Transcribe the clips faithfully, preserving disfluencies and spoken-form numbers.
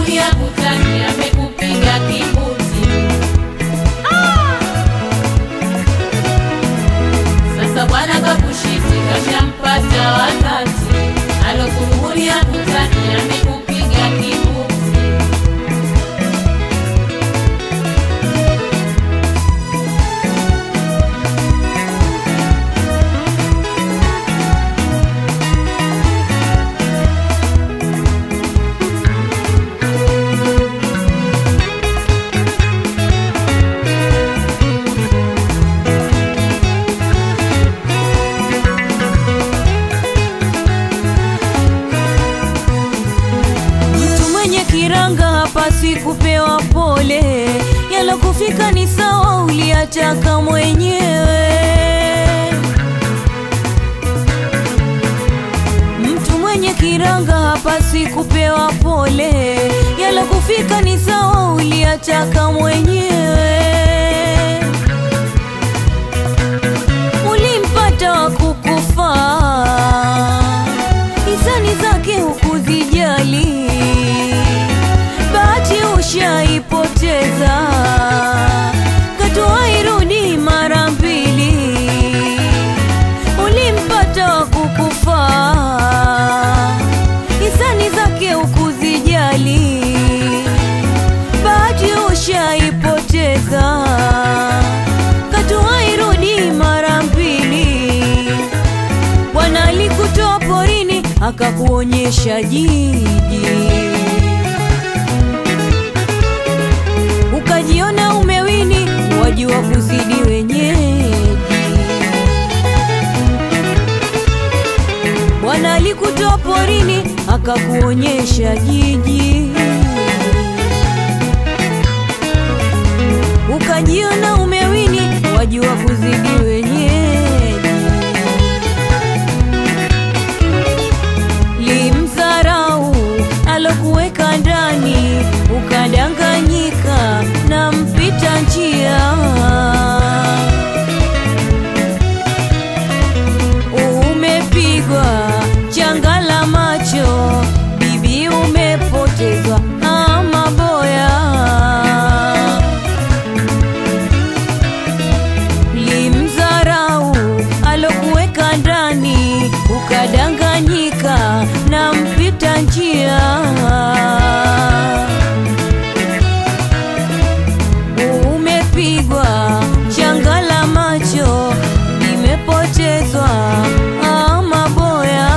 Alokununulia kutani amekupiga kibuti. Ah! Sasa bwana kakushiti kashampata wakati. Alokununulia kutani amekupiga kibuti. Hapasi kupewa pole, yala kufika ni sawa uliataka mwenyewe. Mtu mwenye kiranga hapasi kupewa pole, yala kufika ni sawa uliataka mwenyewe. Ulimpata wa kukufaa, hisani zake hukuzijali, bahati ushaipoteza, katoa irudi mara mbili. Ulimpata wa kukufaa, hisani zake hukuzijali, bahati ushaipoteza, katoa irudi mara mbili. Bwana alikutoa porini akakuonyesha jiji, ukajiona umewini, wajua kuzidi wenyeji. Bwana alikutoa porini akakuonyesha jiji, ukajiona umewini, wajua kuzidi wenyeji. Limdharau alokuweka ndani, ukadanganyika na mpita njia. Umepigwa changa la macho, bibi umepotezwa ama boya. Limdharau alokuweka ndani, ukadanganyika na mpita njia. Umepigwa changa la macho, limepotezwa ama boya.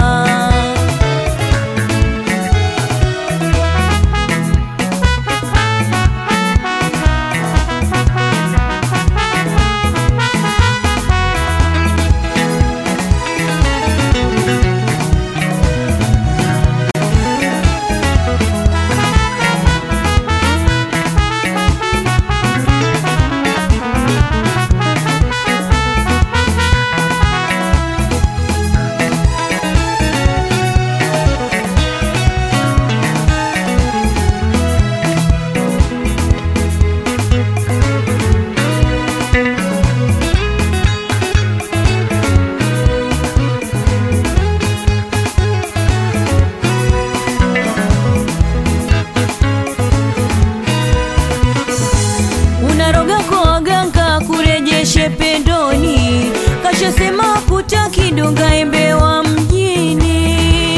Unaroga kwa waganga kurejeshe pendoni, kashasema kutaki donga embe wa mjini.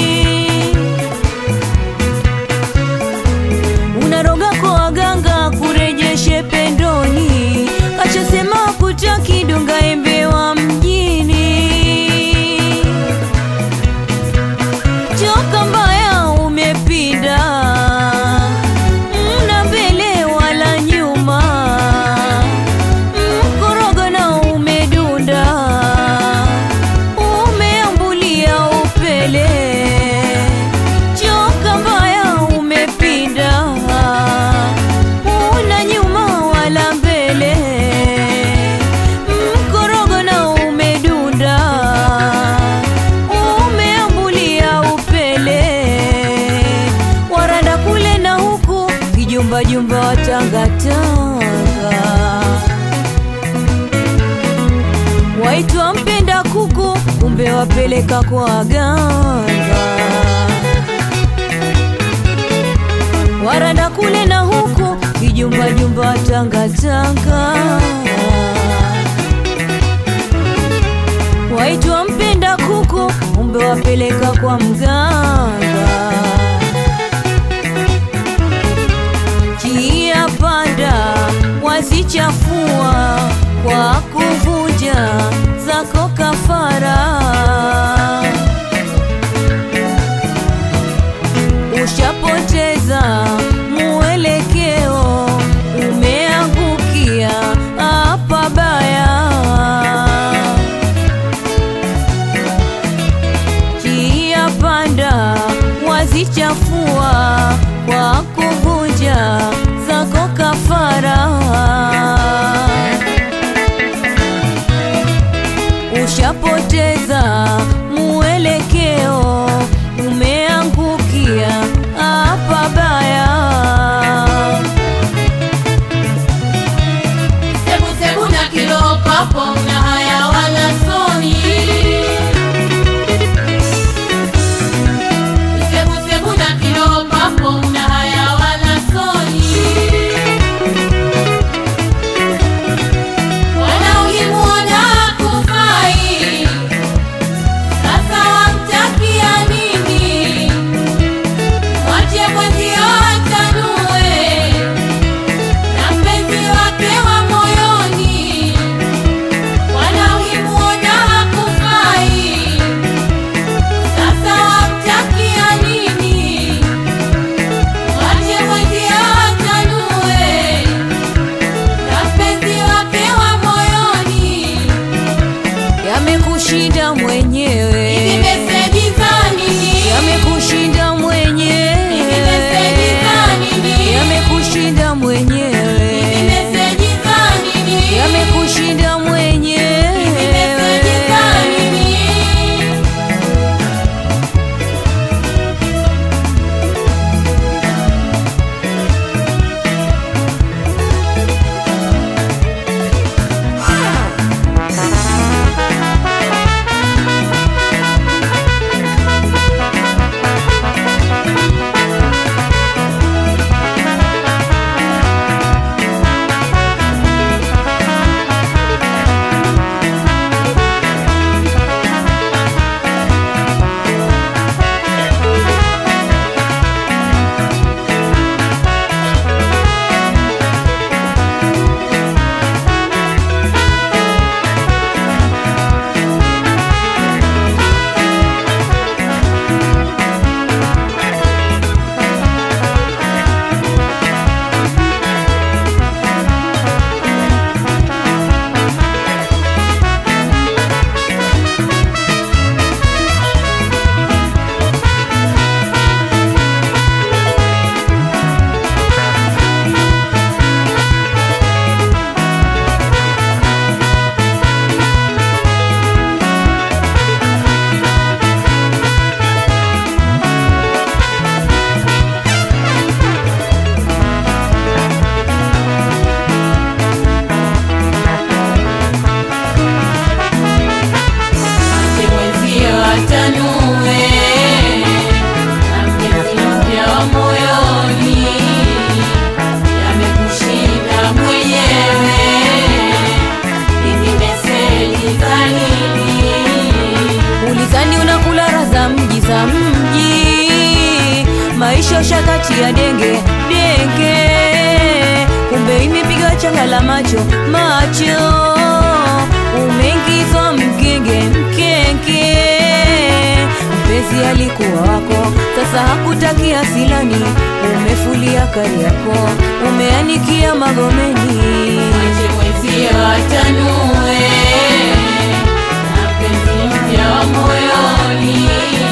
Unaroga kwa waganga kurejeshe pendoni, kashasema kutaki donga embe wa mjini. Choka mbaya umepinda, mna mbele wala nyuma, mkorogo na umedunda, umeambulia upele. Choka mbaya umepinda, una nyuma wala mbele, mkorogo na umedunda, umeambulia upele. Waranda kule na huku, kijumba jumba watangatanga, waitwa mpenda kuku, kumbe wapeleka kwa waganga. waranda kule na huku, kijumba jumba tanga tanga. Waitwa mpenda kuku, kumbe wapeleka kwa mganga. Kia panda wasichafua kwa kuvunja zako kafara. Ushapoteza muelekeo, umeangukia hapa baya. Kia panda wazichafua kwa kuvunja zako kafara. Ushapoteza muelekeo, umeangukia hapa baya. Sebu sebu na kilo papo na haya wala soni. Sebu sebu na kilo papo na haya wala soni. Wana ulimuona kufai, sasa wamtakia nini? Wache mwenzio atanue na mpenzi wake wa moyoni. Wana ulimuona kufai, sasa wamtakia nini? Wache mwenzio atanue na mpenzi wake wa moyoni. Yamekushinda mwenyewe, Hizi meseji za nini? yamekushinda mwenyewe, Hizi meseji za nini? yamekushinda mwenyewe, Hizi meseji za nini? yamekushinda mwenyewe. Hizi meseji za nini? Wache mwenzio atanue na mpenzi mpya wa moyoni. Yamekushinda mwenyewe, hizi meseji za nini? Ulizani unakula raza mji za mji, maisha shakati ya denge denge, kumbe imepiga changa la macho macho. Umeingizwa mgenge mkenge, mpenzi alikuwa wako, sasa hakutakia silani. Umefulia kari yako, umeanikia Magomeni. Wache mwenzio atanue na mpenzi mpya wa moyoni.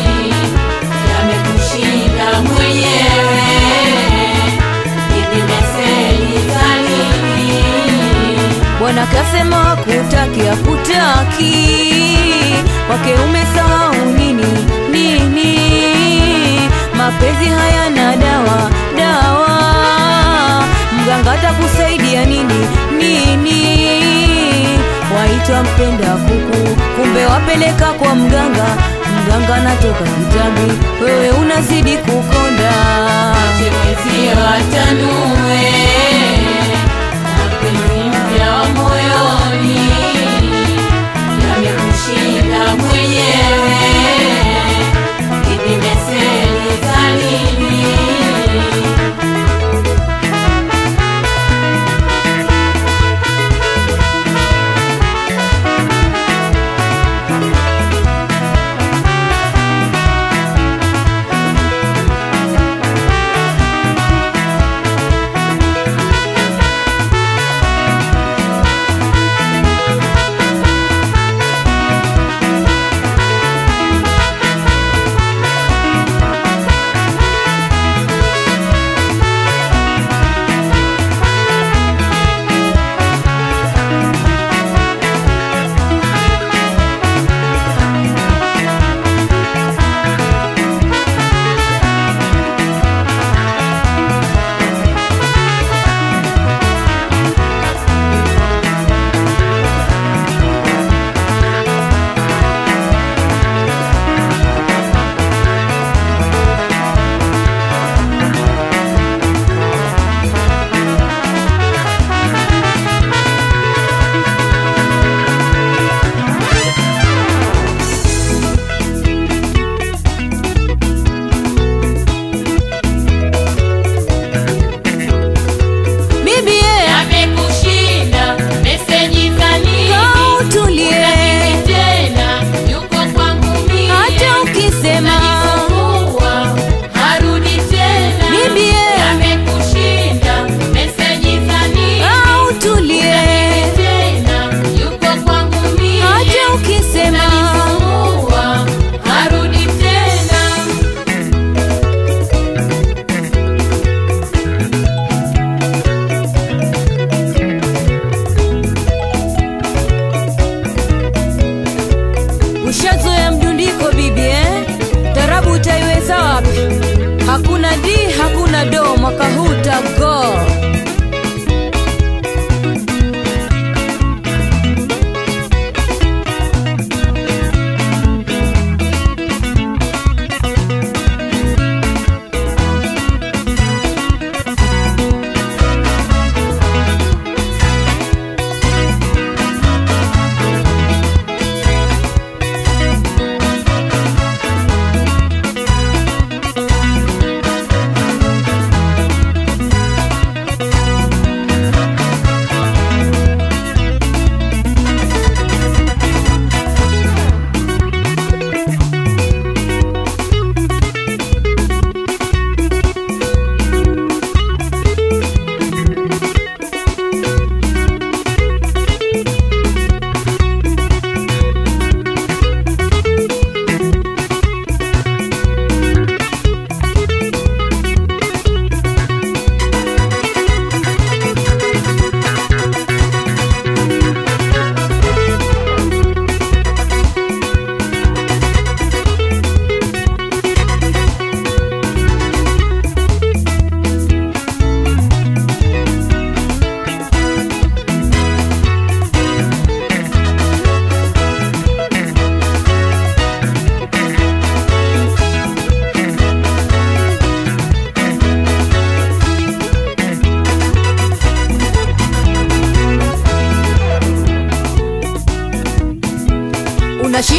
Yamekushinda mwenyewe, hizi meseji za nini? Bwana kasema hakutaki, hakutaki, wake umesahau nini nini? Mapenzi hayana dawa dawa, mganga atakusaidia nini nini? Waitwa mpenda kuku, kumbe wapeleka kwa mganga. Mganga natoka kitambi, wewe unazidi kukonda. Wache mwenzio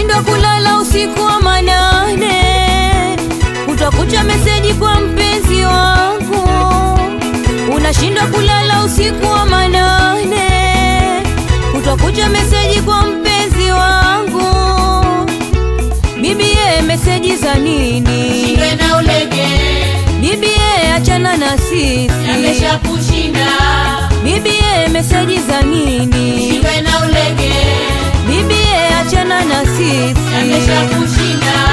unashindwa kulala usiku wa manane, utakucha meseji kwa mpenzi wangu. Unashindwa kulala usiku wa manane, utakucha meseji kwa mpenzi wangu. Bibie, meseji za nini? Shinde na ulege. Bibie, achana na sisi, Yamesha kushinda. Bibie, meseji za nini? Shinde na ulege. Bibie, achana na sisi, Yamesha kushinda.